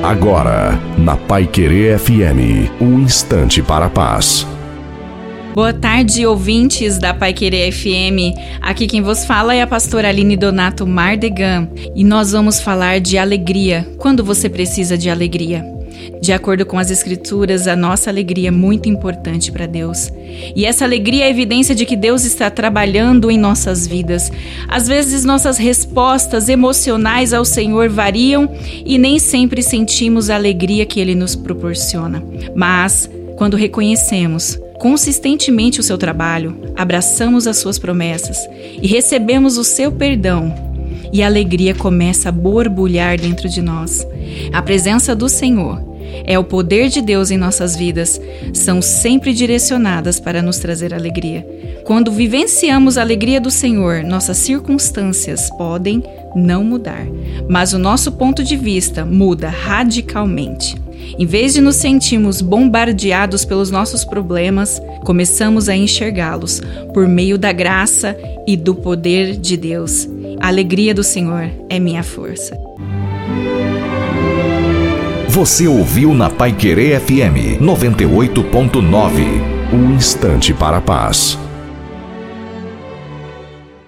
Agora, na Paiquerê FM, um instante para a paz. Boa tarde, ouvintes da Paiquerê FM. Aqui quem vos fala é a pastora Aline Donato Mardegan e nós vamos falar de alegria, quando você precisa de alegria. De acordo com as Escrituras, a nossa alegria é muito importante para Deus. E essa alegria é evidência de que Deus está trabalhando em nossas vidas. Às vezes, nossas respostas emocionais ao Senhor variam e nem sempre sentimos a alegria que Ele nos proporciona. Mas, quando reconhecemos consistentemente o seu trabalho, abraçamos as suas promessas e recebemos o seu perdão, e a alegria começa a borbulhar dentro de nós. A presença do Senhor é o poder de Deus em nossas vidas, são sempre direcionadas para nos trazer alegria. Quando vivenciamos a alegria do Senhor, nossas circunstâncias podem não mudar, mas o nosso ponto de vista muda radicalmente. Em vez de nos sentirmos bombardeados pelos nossos problemas, começamos a enxergá-los por meio da graça e do poder de Deus. A alegria do Senhor é minha força. Você ouviu na Paiquerê FM 98.9, um instante para a paz.